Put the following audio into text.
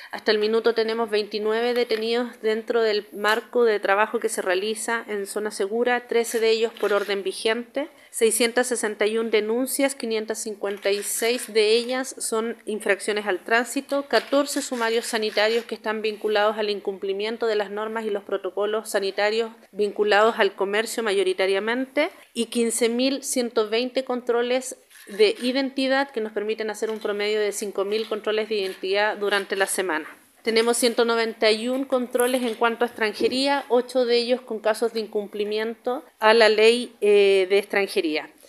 Hasta el minuto tenemos 29 detenidos dentro del marco de trabajo que se realiza en zona segura, 13 de ellos por orden vigente, 661 denuncias, 556 de ellas son infracciones al tránsito, 14 sumarios sanitarios que están vinculados al incumplimiento de las normas y los protocolos sanitarios vinculados al comercio mayoritariamente y 15.120 controles de identidad que nos permiten hacer un promedio de 5.000 controles de identidad durante la semana. Tenemos 191 controles en cuanto a extranjería, 8 de ellos con casos de incumplimiento a la ley de extranjería.